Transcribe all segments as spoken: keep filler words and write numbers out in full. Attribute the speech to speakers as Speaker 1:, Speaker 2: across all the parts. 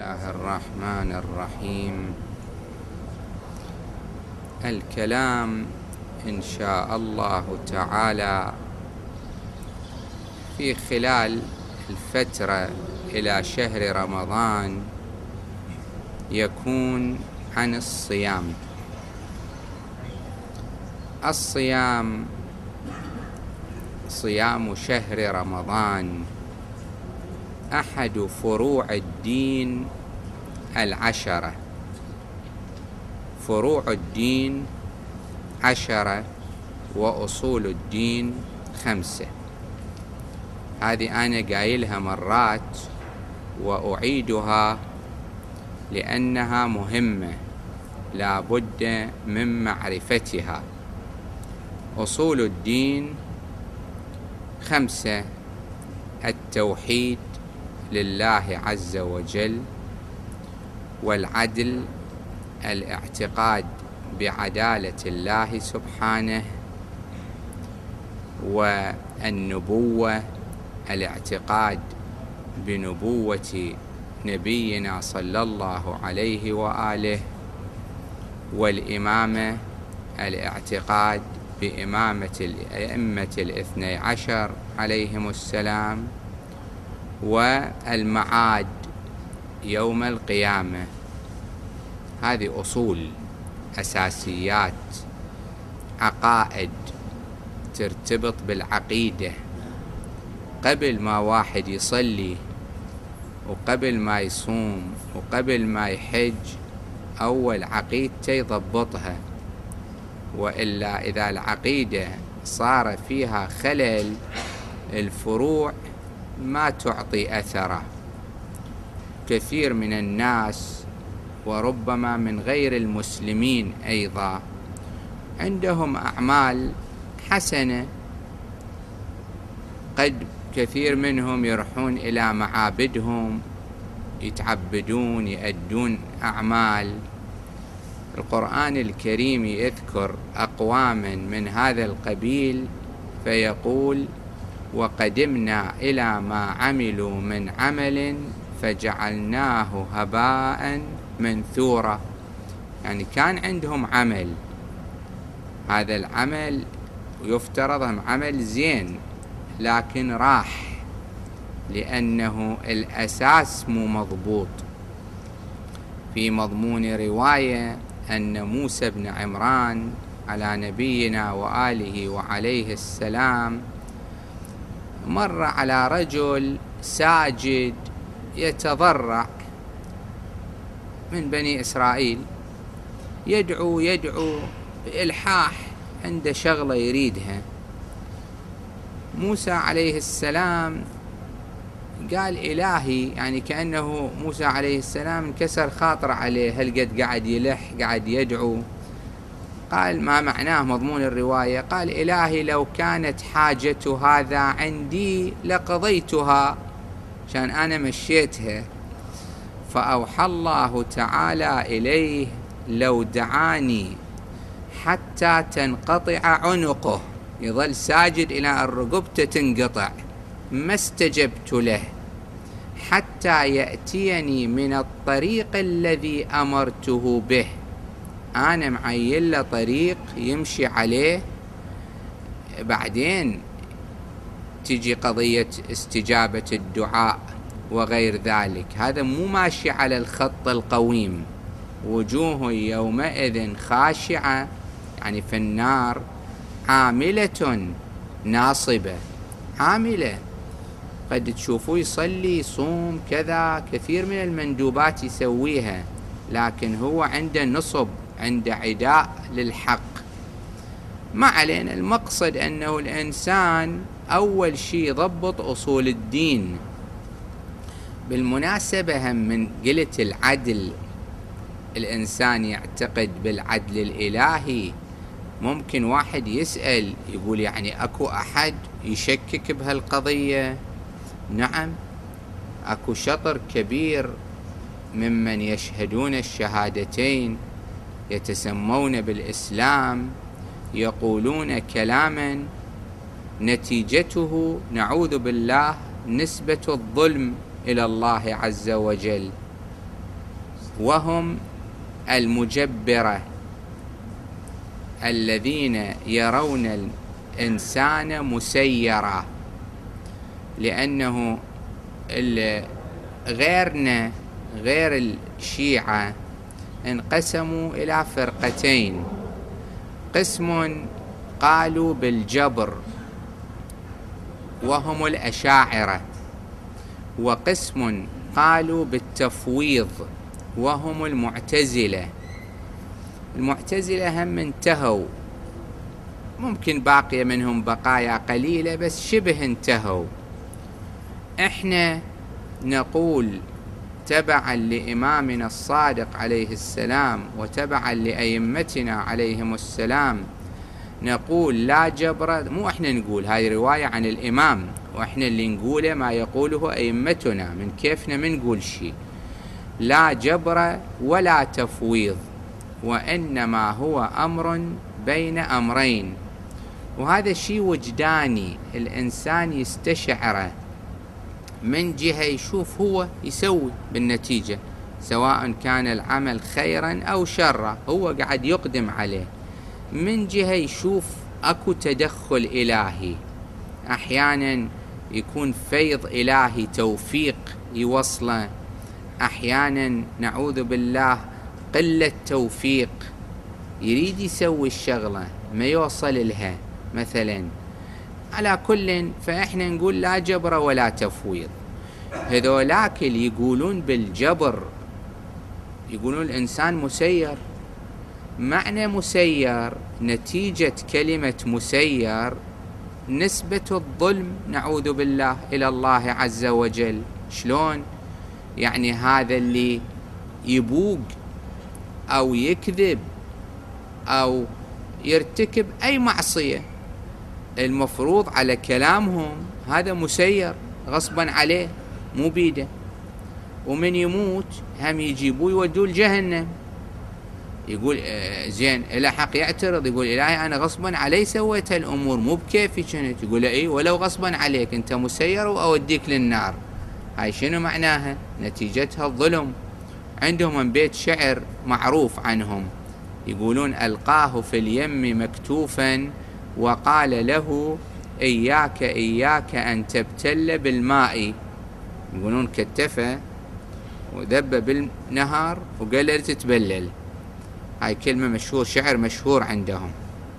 Speaker 1: الله الرحمن الرحيم. الكلام إن شاء الله تعالى في خلال الفترة إلى شهر رمضان يكون عن الصيام. الصيام صيام شهر رمضان أحد فروع الدين العشرة. فروع الدين عشرة وأصول الدين خمسة. هذه أنا قايلها مرات وأعيدها لأنها مهمة لا بد من معرفتها. أصول الدين خمسة: التوحيد لله عز وجل، والعدل الاعتقاد بعدالة الله سبحانه، والنبوة الاعتقاد بنبوة نبينا صلى الله عليه وآله، والإمامة الاعتقاد بإمامة الأئمة الاثني عشر عليهم السلام، والمعاد يوم القيامة. هذه أصول أساسيات عقائد ترتبط بالعقيدة. قبل ما واحد يصلي وقبل ما يصوم وقبل ما يحج أول عقيدته يضبطها، وإلا إذا العقيدة صار فيها خلل الفروع ما تعطي أثره. كثير من الناس وربما من غير المسلمين أيضا عندهم أعمال حسنة، قد كثير منهم يروحون إلى معابدهم يتعبدون يؤدون أعمال. القرآن الكريم يذكر أقواما من هذا القبيل فيقول: وقدمنا إلى ما عملوا من عمل فجعلناه هباء منثورا. يعني كان عندهم عمل، هذا العمل يفترض عمل زين، لكن راح لأنه الأساس مو مضبوط. في مضمون رواية أن موسى بن عمران على نبينا وآله وعليه السلام مر على رجل ساجد يتضرع من بني إسرائيل، يدعو يدعو بإلحاح، عنده شغلة يريدها. موسى عليه السلام قال: إلهي، يعني كأنه موسى عليه السلام انكسر خاطر عليه، هل قد قاعد يلح قاعد يدعو. قال: ما معناه مضمون الرواية؟ قال: إلهي، لو كانت حاجة هذا عندي لقضيتها، عشان أنا مشيتها. فأوحى الله تعالى إليه: لو دعاني حتى تنقطع عنقه، يظل ساجد إلى أن رقبته تنقطع، ما استجبت له حتى يأتيني من الطريق الذي أمرته به. أنا معين له طريق يمشي عليه، بعدين تجي قضية استجابة الدعاء وغير ذلك. هذا مو ماشي على الخط القويم. وجوه يومئذ خاشعة، يعني في النار، عاملة ناصبة. عاملة، قد تشوفوه يصلي يصوم كذا، كثير من المندوبات يسويها، لكن هو عنده نصب، عنده عداء للحق. ما علينا، المقصد أنه الإنسان أول شيء ضبط أصول الدين. بالمناسبة، هم من قلة العدل، الإنسان يعتقد بالعدل الإلهي. ممكن واحد يسأل يقول: يعني أكو أحد يشكك بهالقضية؟ نعم، أكو شطر كبير ممن يشهدون الشهادتين يتسمون بالإسلام يقولون كلاما نتيجته نعوذ بالله نسبة الظلم إلى الله عز وجل. وهم المجبرة الذين يرون الإنسان مسيرا، لأنه غيرنا غير الشيعة انقسموا إلى فرقتين، قسم قالوا بالجبر وهم الأشاعرة، وقسم قالوا بالتفويض وهم المعتزلة. المعتزلة هم انتهوا، ممكن باقي منهم بقايا قليلة بس شبه انتهوا. احنا نقول تبعا لإمامنا الصادق عليه السلام وتبعا لأئمتنا عليهم السلام نقول لا جبر. مو احنا نقول، هاي رواية عن الإمام، واحنا اللي نقوله ما يقوله أئمتنا، من كيفنا من نقول شيء. لا جبر ولا تفويض، وإنما هو أمر بين أمرين. وهذا شيء وجداني الإنسان يستشعره، من جهة يشوف هو يسوي بالنتيجة، سواء كان العمل خيرا أو شرا هو قاعد يقدم عليه. من جهة يشوف أكو تدخل إلهي، أحيانا يكون فيض إلهي توفيق يوصله، أحيانا نعوذ بالله قلة توفيق يريد يسوي الشغلة ما يوصل لها مثلا. على كل فإحنا نقول لا جبر ولا تفويض. هذولاك اللي يقولون بالجبر يقولون الإنسان مسير. معنى مسير نتيجة كلمة مسير نسبة الظلم نعوذ بالله إلى الله عز وجل. شلون؟ يعني هذا اللي يبوق أو يكذب أو يرتكب أي معصية المفروض على كلامهم هذا مسير غصبا عليه مو بيده، ومن يموت هم يجيبوه يودوه لجهنم. يقول زين إلى حق يعترض، يقول إلهي أنا غصبا علي سويت هالأمور مو بكيفي كنت. يقول إيه ولو غصبا عليك أنت مسير وأوديك للنار. هاي شنو معناها؟ نتيجتها الظلم. عندهم من بيت شعر معروف عنهم يقولون ألقاه في اليم مكتوفا وقال له إياك إياك أن تبتل بالماء. يقولون كتفه وذب بالنهر وقال له تتبلل. هاي كلمة مشهور، شعر مشهور عندهم.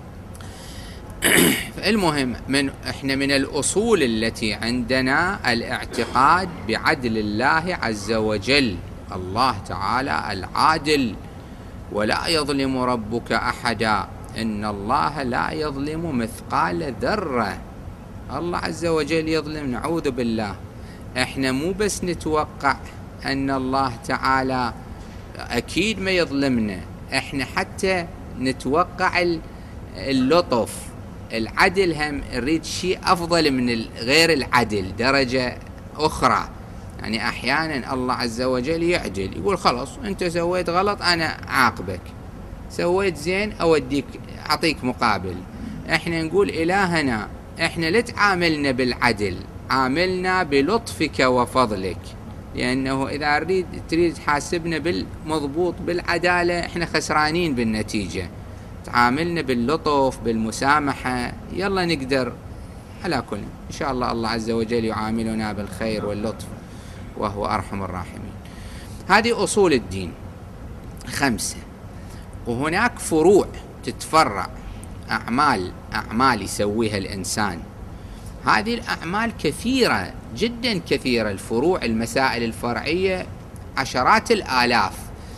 Speaker 1: المهم من احنا من الأصول التي عندنا الاعتقاد بعدل الله عز وجل. الله تعالى العادل ولا يظلم ربك أحدا، إن الله لا يظلم مثقال ذرة. الله عز وجل يظلم نعوذ بالله. احنا مو بس نتوقع أن الله تعالى أكيد ما يظلمنا، احنا حتى نتوقع اللطف العدل، هم نريد شيء أفضل من غير العدل درجة أخرى. يعني أحيانا الله عز وجل يعدل، يقول خلاص أنت سويت غلط أنا عاقبك، سويت زين أوديك أعطيك مقابل. احنا نقول إلهنا احنا لا تعاملنا بالعدل، عاملنا بلطفك وفضلك، لأنه إذا أريد تريد تحاسبنا بالمضبوط بالعدالة احنا خسرانين بالنتيجة. تعاملنا باللطف بالمسامحة يلا نقدر على كل. إن شاء الله الله عز وجل يعاملنا بالخير واللطف وهو أرحم الراحمين. هذه أصول الدين خمسة. وهناك فروع تتفرع، أعمال أعمال يسويها الإنسان. هذه الأعمال كثيرة جدا كثيرة، الفروع المسائل الفرعية عشرات الآلاف،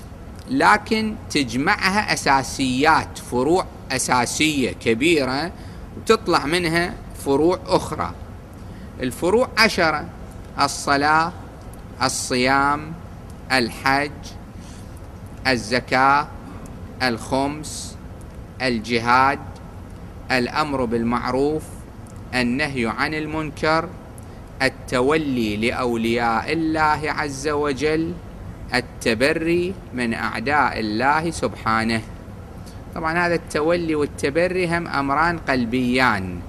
Speaker 1: لكن تجمعها أساسيات، فروع أساسية كبيرة وتطلع منها فروع أخرى. الفروع عشرة: الصلاة، الصيام، الحج، الزكاة، الخمس، الجهاد، الأمر بالمعروف، النهي عن المنكر، التولي لأولياء الله عز وجل، التبري من أعداء الله سبحانه. طبعا هذا التولي والتبري هم أمران قلبيان،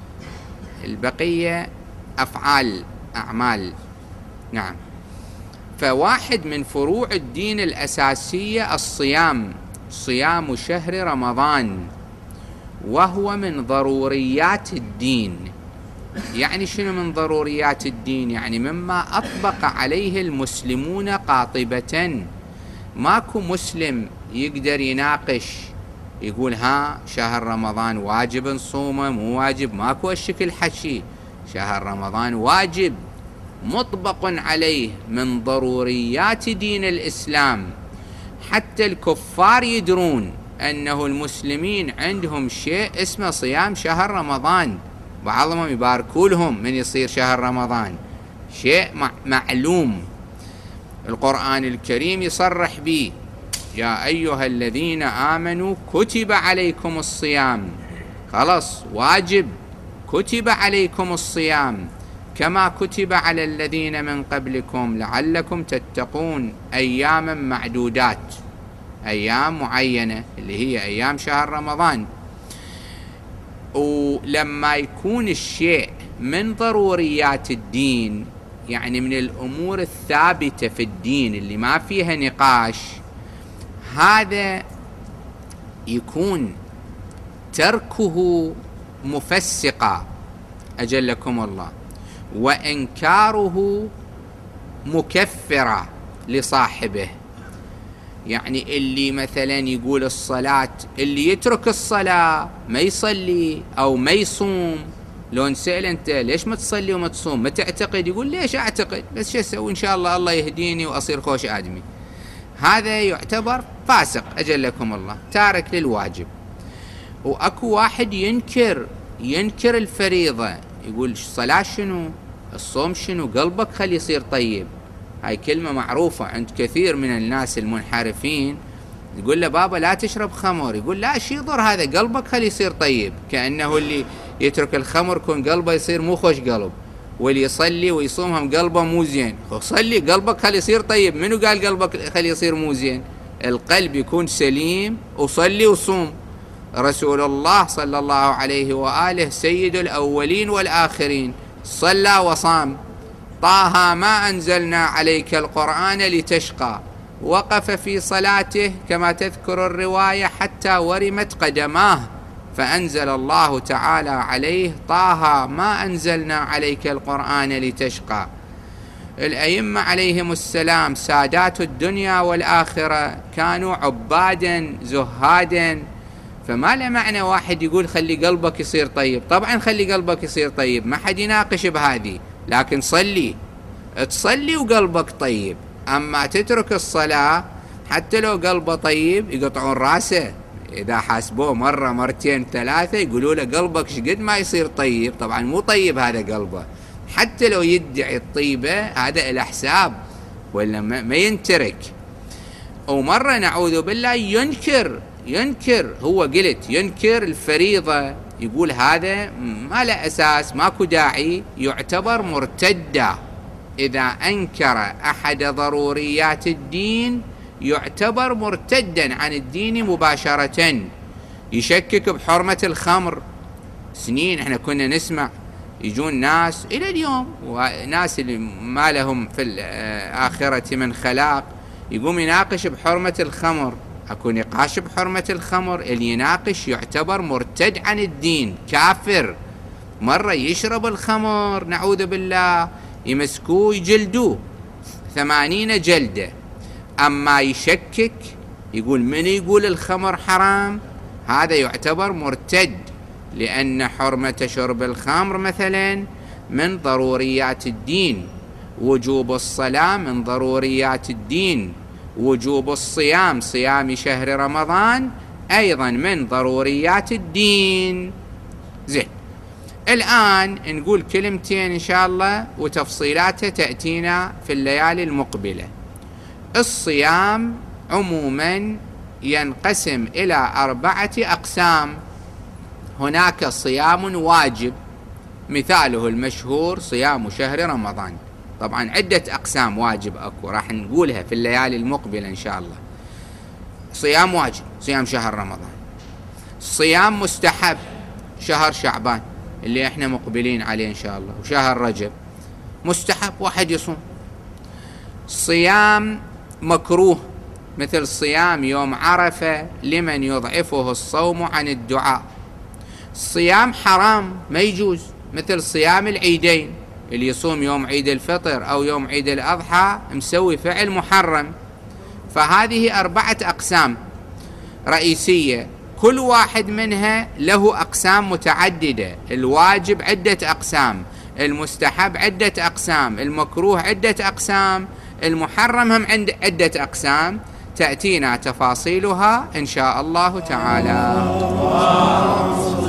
Speaker 1: البقية أفعال أعمال. نعم. فواحد من فروع الدين الأساسية الصيام، صيام شهر رمضان، وهو من ضروريات الدين. يعني شنو من ضروريات الدين؟ يعني مما أطبق عليه المسلمون قاطبة. ماكو مسلم يقدر يناقش يقول ها شهر رمضان واجب نصومه مو واجب، ماكو هالشكل حكي. شهر رمضان واجب مطبق عليه من ضروريات دين الإسلام. حتى الكفار يدرون أنه المسلمين عندهم شيء اسمه صيام شهر رمضان، بعضهم يباركوا لهم من يصير شهر رمضان، شيء معلوم. القرآن الكريم يصرح به: يا أيها الذين آمنوا كتب عليكم الصيام. خلص واجب، كتب عليكم الصيام كما كتب على الذين من قبلكم لعلكم تتقون، أياما معدودات، أيام معينة اللي هي أيام شهر رمضان. ولما يكون الشيء من ضروريات الدين، يعني من الأمور الثابتة في الدين اللي ما فيها نقاش، هذا يكون تركه مفسقا أجلكم الله، وإنكاره مكفرا لصاحبه. يعني اللي مثلا يقول الصلاة، اللي يترك الصلاة ما يصلي أو ما يصوم، لو نسأل أنت ليش ما تصلي وما تصوم، ما تعتقد؟ يقول ليش أعتقد، بس شو أسوي إن شاء الله الله يهديني وأصير خوش آدمي. هذا يعتبر فاسق أجلكم الله، تارك للواجب. وأكو واحد ينكر ينكر الفريضة، يقول الصلاة شنو، الصوم شنو، قلبك خلي يصير طيب. هاي كلمة معروفة عند كثير من الناس المنحرفين. يقول له بابا لا تشرب خمر، يقول لا شي يضر هذا، قلبك خلي يصير طيب. كأنه اللي يترك الخمر كون قلبه يصير مو خوش قلب، واللي يصلي ويصوم هم قلبه مو زين. صلي قلبك خلي يصير طيب، منو قال قلبك خلي يصير مو زين؟ القلب يكون سليم وصلي وصوم. رسول الله صلى الله عليه وآله سيد الأولين والآخرين، صلى وصام. طه ما أنزلنا عليك القرآن لتشقى، وقف في صلاته كما تذكر الرواية حتى ورمت قدماه، فأنزل الله تعالى عليه: طه ما أنزلنا عليك القرآن لتشقى. الأئمة عليهم السلام سادات الدنيا والآخرة كانوا عبادا زهادا، فما له معنى واحد يقول خلي قلبك يصير طيب. طبعا خلي قلبك يصير طيب، ما حد يناقش بهذه، لكن صلي، تصلي وقلبك طيب. أما تترك الصلاة حتى لو قلبه طيب يقطعون راسه، إذا حاسبوه مرة مرتين ثلاثة يقولوا له قلبك شقد ما يصير طيب. طبعا مو طيب هذا قلبه، حتى لو يدعي الطيبة هذا الحساب ولا ما ينترك. ومرة نعوذ بالله ينكر ينكر هو قلت ينكر الفريضة، يقول هذا ما له أساس، ماكو داعي، يعتبر مرتدا. إذا أنكر أحد ضروريات الدين يعتبر مرتدا عن الدين مباشرة. يشكك بحرمة الخمر. سنين احنا كنا نسمع يجون ناس إلى اليوم، وناس اللي ما لهم في الآخرة من خلاق، يقوم يناقش بحرمة الخمر. أكو نقاش بحرمة الخمر، اللي يناقش يعتبر مرتد عن الدين، كافر. مرة يشرب الخمر نعوذ بالله يمسكوه يجلدوه ثمانين جلدة. أما يشكك يقول من يقول الخمر حرام، هذا يعتبر مرتد، لأن حرمة شرب الخمر مثلا من ضروريات الدين، وجوب الصلاة من ضروريات الدين، وجوب الصيام صيام شهر رمضان أيضا من ضروريات الدين. زين، الآن نقول كلمتين إن شاء الله وتفصيلاتها تأتينا في الليالي المقبلة. الصيام عموما ينقسم إلى أربعة أقسام. هناك صيام واجب، مثاله المشهور صيام شهر رمضان. طبعا عدة أقسام واجب أكو، راح نقولها في الليالي المقبلة إن شاء الله. صيام واجب صيام شهر رمضان. صيام مستحب شهر شعبان اللي احنا مقبلين عليه إن شاء الله، وشهر رجب مستحب واحد يصوم. صيام مكروه مثل صيام يوم عرفة لمن يضعفه الصوم عن الدعاء. صيام حرام ما يجوز مثل صيام العيدين، اللي يصوم يوم عيد الفطر أو يوم عيد الأضحى مسوي فعل محرم. فهذه أربعة أقسام رئيسية، كل واحد منها له أقسام متعددة. الواجب عدة أقسام، المستحب عدة أقسام، المكروه عدة أقسام، المحرم هم عند عدة أقسام، تأتينا تفاصيلها إن شاء الله تعالى.